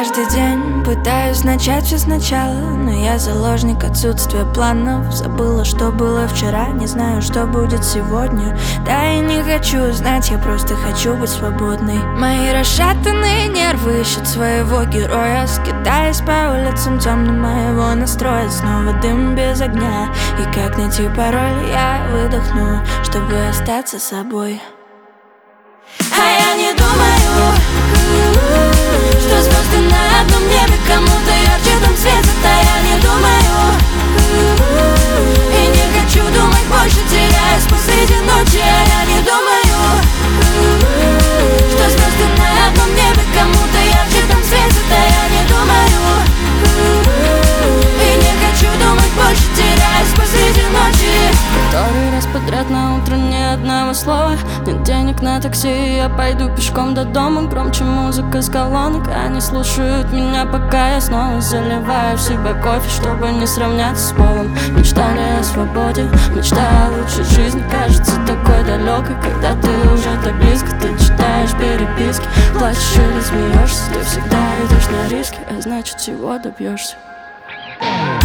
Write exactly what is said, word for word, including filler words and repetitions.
Каждый день пытаюсь начать все сначала, но я заложник отсутствия планов. Забыла, что было вчера, не знаю, что будет сегодня. Да и не хочу знать, я просто хочу быть свободной. Мои расшатанные нервы ищут своего героя, скитаясь по улицам темным моего настроя. Снова дым без огня, и как найти пароль, я выдохну, чтобы остаться собой. А я не думаю, что звезды на одном небе кому-то ярче там светят. А я не думаю, и не хочу думать больше, теряюсь посреди ночи. А я не думаю, что звезды на одном небе кому-то ярче там светят. А я не думаю, и не хочу думать больше, теряюсь посреди ночи. Который раз подряд на утро ни одного слова. Нет денег на такси, я пойду пешком до дома. Громче музыка с колонок, они слушают меня, пока я снова заливаю в себя кофе, чтобы не сравняться с полом. Мечта не о свободе, мечта о лучшей жизни кажется такой далекой, когда ты уже так близко. Ты читаешь переписки, плачешь или смеешься, ты всегда идешь на риски, а значит всего добьешься.